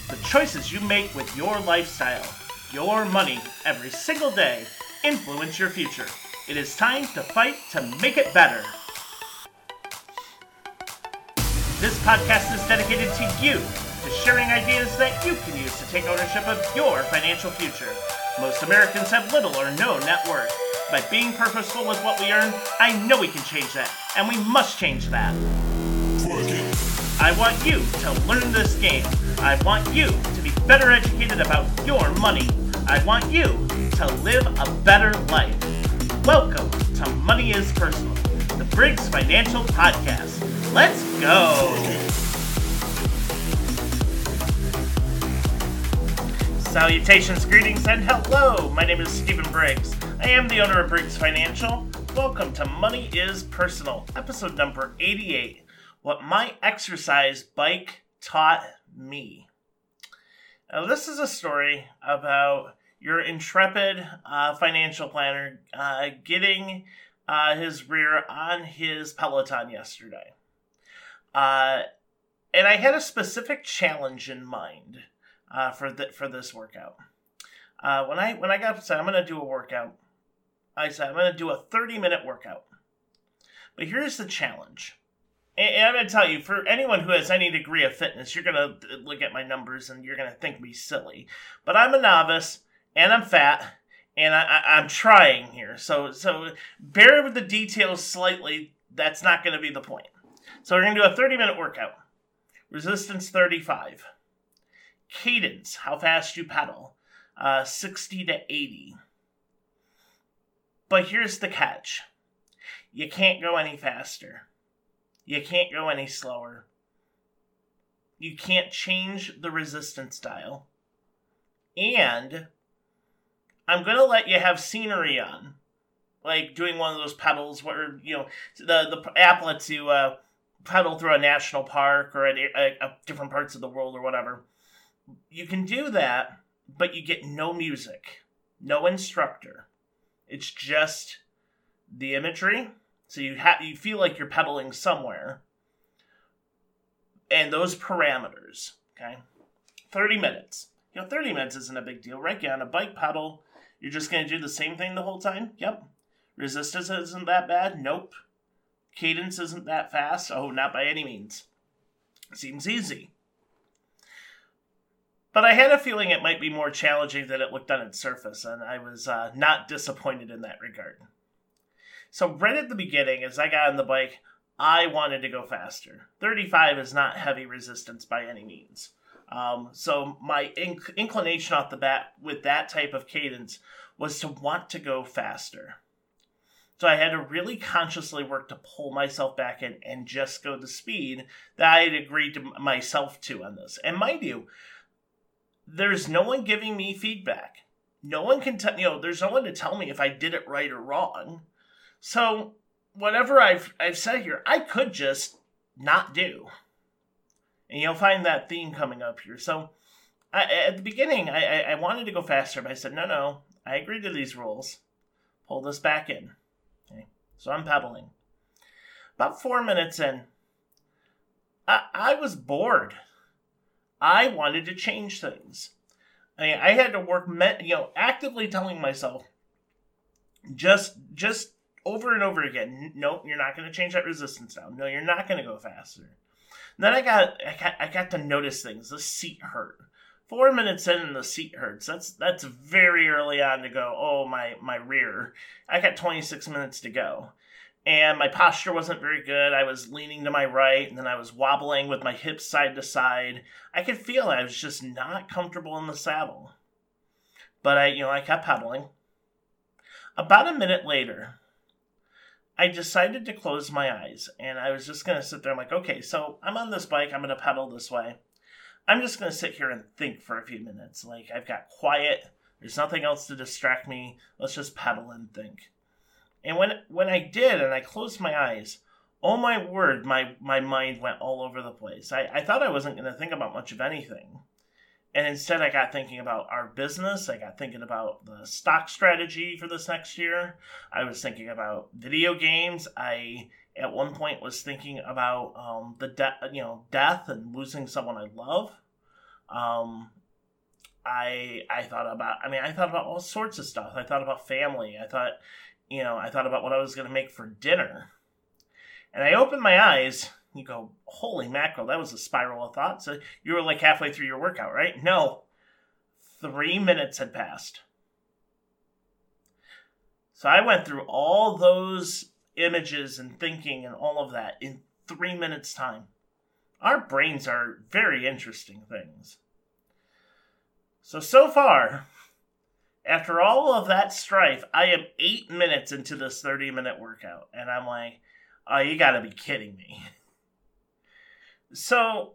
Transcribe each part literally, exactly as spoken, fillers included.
The choices you make with your lifestyle, your money, every single day influence your future. It is time to fight to make it better. This podcast is dedicated to you, to sharing ideas that you can use to take ownership of your financial future. Most Americans have little or no net worth. By being purposeful with what we earn, I know we can change that, and we must change that. I want you to learn this game. I want you to be better educated about your money. I want you to live a better life. Welcome to Money is Personal, the Briggs Financial Podcast. Let's go! Salutations, greetings, and hello! My name is Stephen Briggs. I am the owner of Briggs Financial. Welcome to Money is Personal, episode number eighty-eight. What my exercise bike taught me. Now, this is a story about your intrepid uh, financial planner uh, getting uh, his rear on his Peloton yesterday. Uh, and I had a specific challenge in mind uh, for the, for this workout. Uh, when I when I got up and said, I'm going to do a workout, I said, I'm going to do a thirty-minute workout. But here's the challenge. And I'm going to tell you, for anyone who has any degree of fitness, you're going to look at my numbers and you're going to think me silly. But I'm a novice, and I'm fat, and I, I, I'm trying here. So so bear with the details slightly. That's not going to be the point. So we're going to do a thirty-minute workout. Resistance, thirty-five. Cadence, how fast you pedal, uh, sixty to eighty. But here's the catch. You can't go any faster. You can't go any slower. You can't change the resistance dial. And I'm going to let you have scenery on. Like doing one of those pedals where, you know, the, the app lets you uh, pedal through a national park or at a, a different parts of the world or whatever. You can do that, but you get no music, no instructor. It's just the imagery. So you ha- you feel like you're pedaling somewhere. And those parameters, okay? thirty minutes. You know, thirty minutes isn't a big deal, right? You're on a bike pedal. You're just going to do the same thing the whole time? Yep. Resistance isn't that bad? Nope. Cadence isn't that fast? Oh, not by any means. Seems easy. But I had a feeling it might be more challenging than it looked on its surface, and I was uh, not disappointed in that regard. So right at the beginning, as I got on the bike, I wanted to go faster. thirty-five is not heavy resistance by any means. Um, so my inc- inclination off the bat with that type of cadence was to want to go faster. So I had to really consciously work to pull myself back in and just go the speed that I had agreed to myself to on this. And mind you, there's no one giving me feedback. No one can tell, you know, there's no one to tell me if I did it right or wrong. So, whatever I've I've said here, I could just not do. And you'll find that theme coming up here. So, I, at the beginning, I, I wanted to go faster, but I said, no, no, I agree to these rules. Pull this back in. Okay, so I'm pedaling. About four minutes in, I, I was bored. I wanted to change things. I mean, I had to work, you know, actively telling myself, just, just, over and over again, nope, you're not going to change that resistance down. No, you're not going to go faster. And then I got, I got, I got to notice things. The seat hurt. Four minutes in, and the seat hurts. That's that's very early on to go. Oh, my my rear. I got twenty-six minutes to go, and my posture wasn't very good. I was leaning to my right, and then I was wobbling with my hips side to side. I could feel I was just not comfortable in the saddle. But I, you know, I kept pedaling. About a minute later, I decided to close my eyes, and I was just going to sit there. I'm like, okay, so I'm on this bike. I'm going to pedal this way. I'm just going to sit here and think for a few minutes. Like, I've got quiet. There's nothing else to distract me. Let's just pedal and think. And when when I did, and I closed my eyes, oh my word, my, my mind went all over the place. I, I thought I wasn't going to think about much of anything. And instead, I got thinking about our business. I got thinking about the stock strategy for this next year. I was thinking about video games. I, at one point, was thinking about um, the de- you know death and losing someone I love. Um, I I thought about, I mean, I thought about all sorts of stuff. I thought about family. I thought, you know, I thought about what I was going to make for dinner. And I opened my eyes. You go, holy mackerel, that was a spiral of thought. So you were like halfway through your workout, right? No. Three minutes had passed. So I went through all those images and thinking and all of that in three minutes' time. Our brains are very interesting things. So, so far, after all of that strife, I am eight minutes into this thirty-minute workout. And I'm like, oh, you gotta be kidding me. So,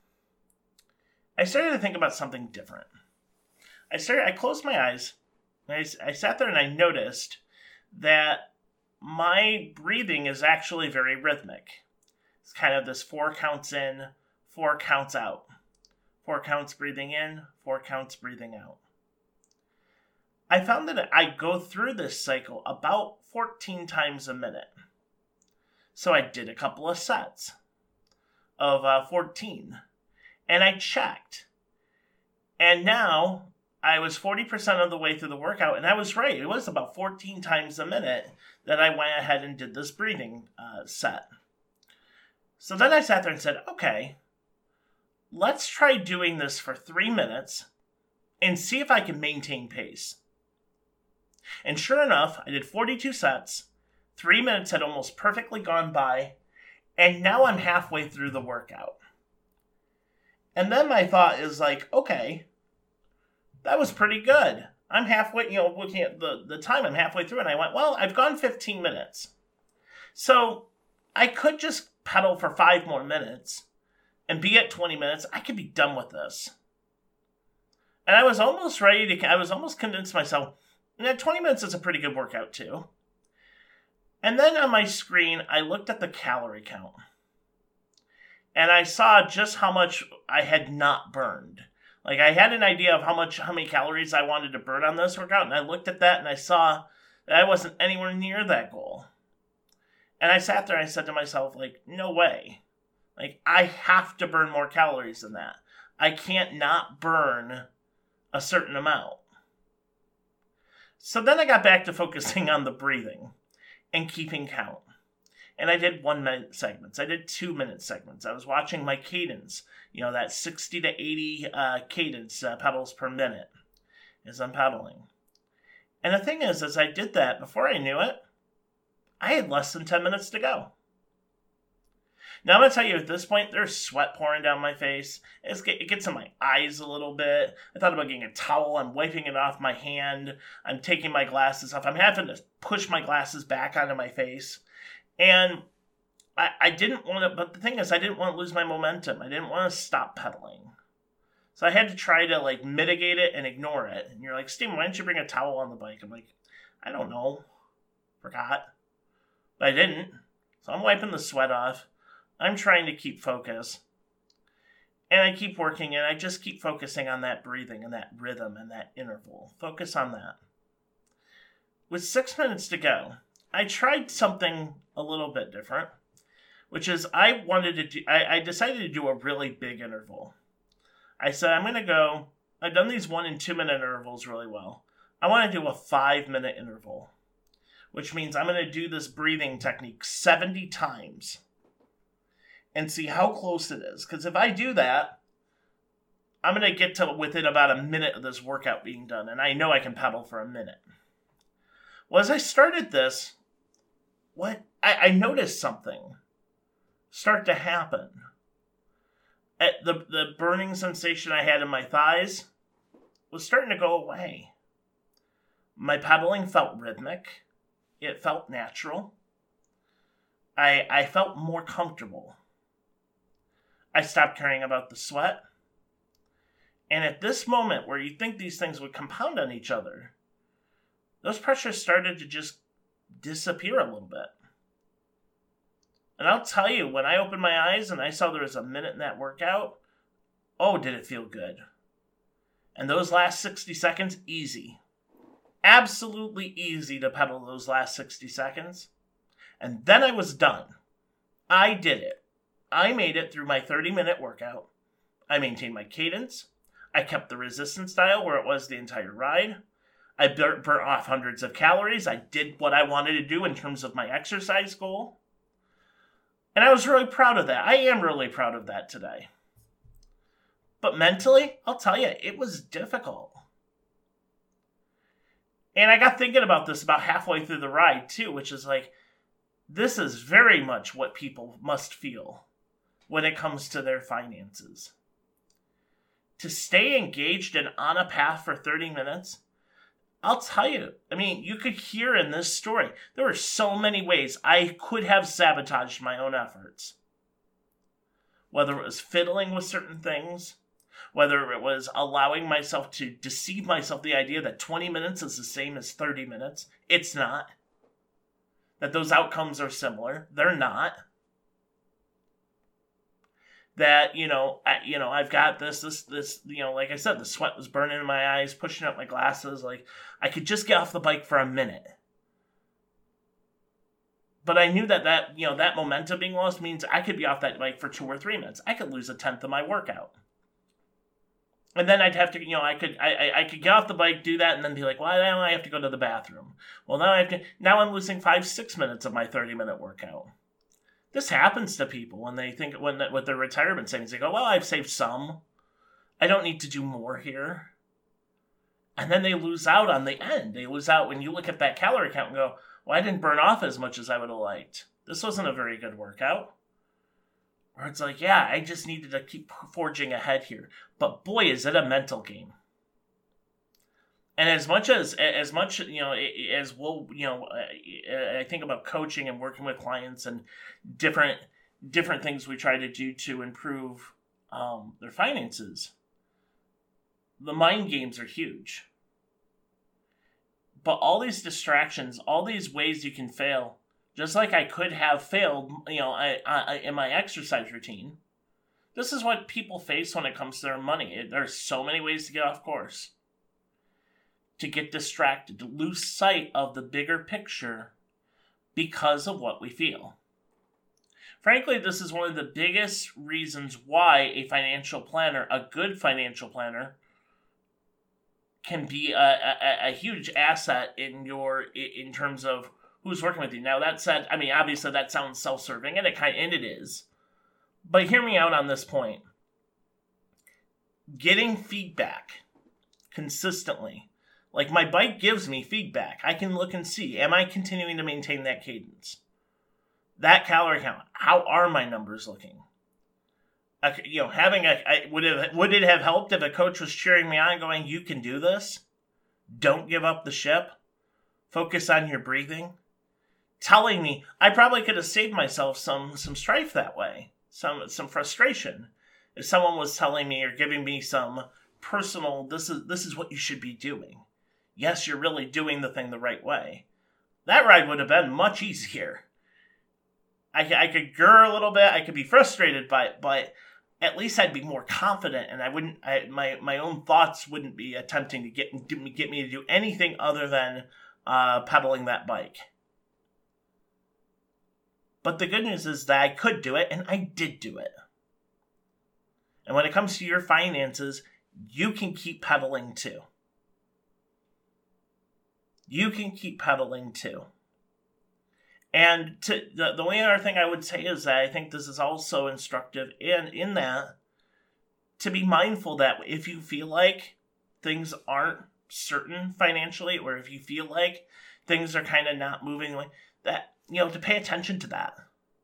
I started to think about something different. I started, I closed my eyes, and I, I sat there and I noticed that my breathing is actually very rhythmic. It's kind of this four counts in, four counts out. Four counts breathing in, four counts breathing out. I found that I go through this cycle about fourteen times a minute. So I did a couple of sets of uh, fourteen. And I checked. And now I was forty percent of the way through the workout, and I was right. It was about fourteen times a minute that I went ahead and did this breathing uh, set. So then I sat there and said, okay, let's try doing this for three minutes and see if I can maintain pace. And sure enough, I did forty-two sets. Three minutes had almost perfectly gone by, and now I'm halfway through the workout. And then my thought is like, okay, that was pretty good. I'm halfway, you know, looking at the, the time, I'm halfway through, and I went, well, I've gone fifteen minutes. So I could just pedal for five more minutes and be at twenty minutes. I could be done with this. And I was almost ready to, I was almost convinced myself, that twenty minutes is a pretty good workout too. And then on my screen, I looked at the calorie count. And I saw just how much I had not burned. Like, I had an idea of how much, how many calories I wanted to burn on this workout, and I looked at that and I saw that I wasn't anywhere near that goal. And I sat there and I said to myself, like, no way. Like, I have to burn more calories than that. I can't not burn a certain amount. So then I got back to focusing on the breathing and keeping count. And I did one minute segments. I did two minute segments. I was watching my cadence, you know, that sixty to eighty uh, cadence uh, pedals per minute as I'm pedaling. And the thing is, as I did that, before I knew it, I had less than ten minutes to go. Now I'm going to tell you, at this point, there's sweat pouring down my face. It's, it gets in my eyes a little bit. I thought about getting a towel. I'm wiping it off my hand. I'm taking my glasses off. I'm having to push my glasses back onto my face. And I, I didn't want to, but the thing is, I didn't want to lose my momentum. I didn't want to stop pedaling. So I had to try to, like, mitigate it and ignore it. And you're like, Steven, why didn't you bring a towel on the bike? I'm like, I don't know. Forgot. But I didn't. So I'm wiping the sweat off. I'm trying to keep focus. And I keep working, and I just keep focusing on that breathing and that rhythm and that interval. Focus on that. With six minutes to go, I tried something a little bit different, which is I wanted to do, I, I decided to do a really big interval. I said, I'm going to go, I've done these one and two minute intervals really well. I want to do a five minute interval, which means I'm going to do this breathing technique seventy times and see how close it is. Because if I do that, I'm going to get to within about a minute of this workout being done, and I know I can pedal for a minute. Well, as I started this, what I, I noticed something start to happen. At the, the burning sensation I had in my thighs was starting to go away. My pedaling felt rhythmic. It felt natural. I I felt more comfortable. I stopped caring about the sweat. And at this moment where you think these things would compound on each other, those pressures started to just disappear a little bit. And I'll tell you, when I opened my eyes and I saw there was a minute in that workout, oh, did it feel good. And those last sixty seconds, easy. Absolutely easy to pedal those last sixty seconds. And then I was done. I did it. I made it through my thirty minute workout. I maintained my cadence. I kept the resistance dial where it was the entire ride. I burnt, burnt off hundreds of calories. I did what I wanted to do in terms of my exercise goal. And I was really proud of that. I am really proud of that today. But mentally, I'll tell you, it was difficult. And I got thinking about this about halfway through the ride, too, which is like, this is very much what people must feel when it comes to their finances. To stay engaged and on a path for thirty minutes, I'll tell you, I mean, you could hear in this story, there were so many ways I could have sabotaged my own efforts. Whether it was fiddling with certain things, whether it was allowing myself to deceive myself the idea that twenty minutes is the same as thirty minutes. It's not. That those outcomes are similar. They're not. That, you know, I, you know, I've got this, this, this, you know, like I said, the sweat was burning in my eyes, pushing up my glasses. Like, I could just get off the bike for a minute. But I knew that that, you know, that momentum being lost means I could be off that bike for two or three minutes. I could lose a tenth of my workout. And then I'd have to, you know, I could, I, I, I could get off the bike, do that, and then be like, well, now I have to go to the bathroom. Well, now I have to, now I'm losing five, six minutes of my thirty minute workout. This happens to people when they think, when with their retirement savings, they go, well, I've saved some. I don't need to do more here. And then they lose out on the end. They lose out when you look at that calorie count and go, well, I didn't burn off as much as I would have liked. This wasn't a very good workout. Or it's like, yeah, I just needed to keep forging ahead here. But boy, is it a mental game. And as much as, as much, you know, as we'll, you know, I think about coaching and working with clients and different, different things we try to do to improve um, their finances, the mind games are huge. But all these distractions, all these ways you can fail, just like I could have failed, you know, I, I, in my exercise routine, this is what people face when it comes to their money. There's so many ways to get off course. To get distracted, to lose sight of the bigger picture because of what we feel. Frankly, this is one of the biggest reasons why a financial planner, a good financial planner, can be a, a, a huge asset in your in terms of who's working with you. Now, that said, I mean, obviously that sounds self-serving, and it kind and it is. But hear me out on this point. Getting feedback consistently. Like, my bike gives me feedback. I can look and see, am I continuing to maintain that cadence? That calorie count, how are my numbers looking? I, you know, having a, I, would, it, would it have helped if a coach was cheering me on going, you can do this? Don't give up the ship. Focus on your breathing. Telling me, I probably could have saved myself some, some strife that way. Some, some frustration. If someone was telling me or giving me some personal, this is, this is what you should be doing. Yes, you're really doing the thing the right way. That ride would have been much easier. I, I could grr a little bit. I could be frustrated by it, but at least I'd be more confident, and I wouldn't. I, my my own thoughts wouldn't be attempting to get get me to do anything other than uh, pedaling that bike. But the good news is that I could do it, and I did do it. And when it comes to your finances, you can keep pedaling too. You can keep pedaling too. And to, the, the only other thing I would say is that I think this is also instructive in, in that to be mindful that if you feel like things aren't certain financially, or if you feel like things are kind of not moving, like that, you know, to pay attention to that.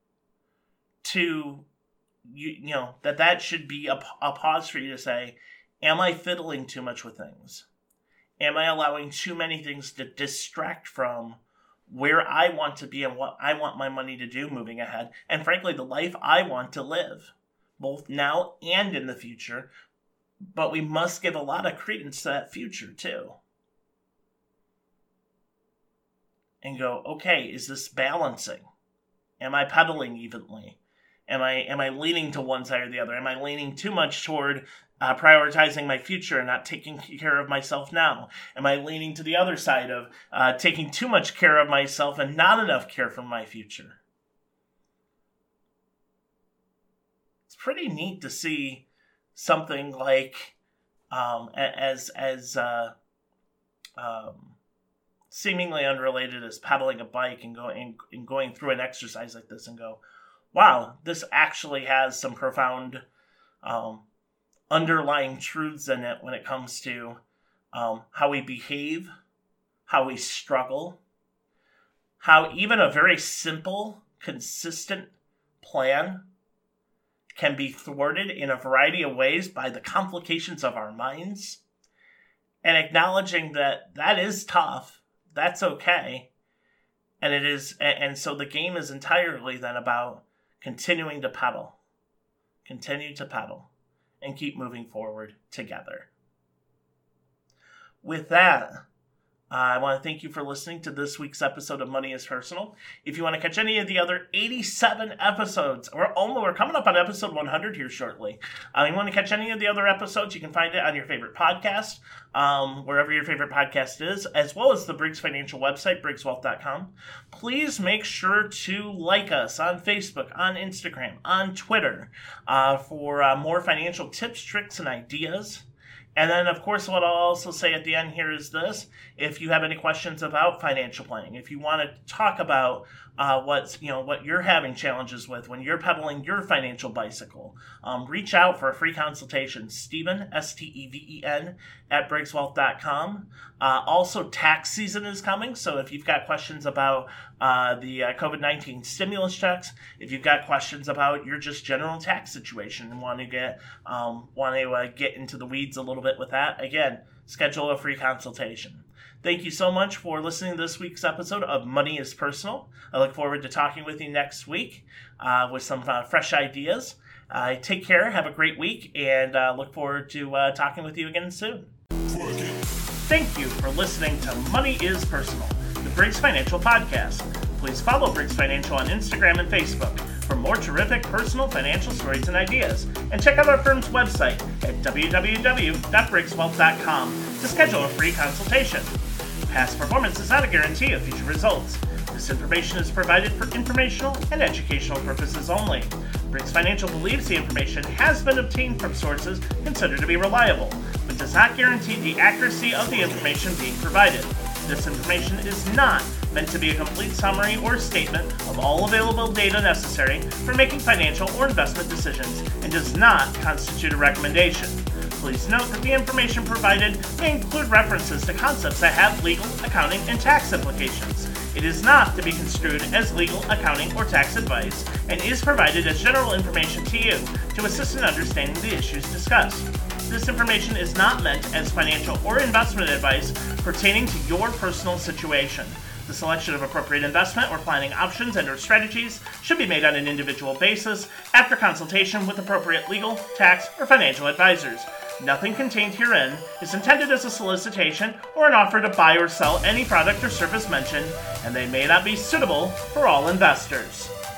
To, you, you know, that that should be a, a pause for you to say, am I fiddling too much with things? Am I allowing too many things to distract from where I want to be and what I want my money to do moving ahead? And frankly, the life I want to live, both now and in the future. But we must give a lot of credence to that future too. And go, okay, is this balancing? Am I pedaling evenly? Am I am I leaning to one side or the other? Am I leaning too much toward uh, prioritizing my future and not taking care of myself now? Am I leaning to the other side of uh, taking too much care of myself and not enough care for my future? It's pretty neat to see something like um, as as uh, um, seemingly unrelated as pedaling a bike and going and going through an exercise like this and go, wow, this actually has some profound um, underlying truths in it when it comes to um, how we behave, how we struggle, how even a very simple, consistent plan can be thwarted in a variety of ways by the complications of our minds, and acknowledging that that is tough, that's okay, and it is, and so the game is entirely then about continuing to pedal, continue to pedal, and keep moving forward together. With that, Uh, I want to thank you for listening to this week's episode of Money is Personal. If you want to catch any of the other eighty-seven episodes, we're, almost, we're coming up on episode one hundred here shortly. Uh, you want to catch any of the other episodes, you can find it on your favorite podcast, um, wherever your favorite podcast is, as well as the Briggs Financial website, briggs wealth dot com. Please make sure to like us on Facebook, on Instagram, on Twitter, uh, for uh, more financial tips, tricks, and ideas. And then, of course, what I'll also say at the end here is this. If you have any questions about financial planning, if you want to talk about uh, what's, you know, what you're having challenges with when you're pedaling your financial bicycle, um, reach out for a free consultation. Steven, S T E V E N, at briggs wealth dot com. Uh, also, tax season is coming, so if you've got questions about uh, the uh, covid nineteen stimulus checks, if you've got questions about your just general tax situation and want to get um, want to uh, get into the weeds a little bit with that, again, schedule a free consultation. Thank you so much for listening to this week's episode of Money is Personal. I look forward to talking with you next week uh, with some uh, fresh ideas. Uh, take care, have a great week, and uh, look forward to uh, talking with you again soon. Thank you for listening to Money is Personal, the Briggs Financial Podcast. Please follow Briggs Financial on Instagram and Facebook for more terrific personal financial stories and ideas. And check out our firm's website at w w w dot briggs wealth dot com to schedule a free consultation. Past performance is not a guarantee of future results. This information is provided for informational and educational purposes only. Briggs Financial believes the information has been obtained from sources considered to be reliable, but does not guarantee the accuracy of the information being provided. This information is not meant to be a complete summary or statement of all available data necessary for making financial or investment decisions and does not constitute a recommendation. Please note that the information provided may include references to concepts that have legal, accounting, and tax implications. It is not to be construed as legal, accounting, or tax advice and is provided as general information to you to assist in understanding the issues discussed. This information is not meant as financial or investment advice pertaining to your personal situation. The selection of appropriate investment or planning options and/or strategies should be made on an individual basis after consultation with appropriate legal, tax, or financial advisors. Nothing contained herein is intended as a solicitation or an offer to buy or sell any product or service mentioned, and they may not be suitable for all investors.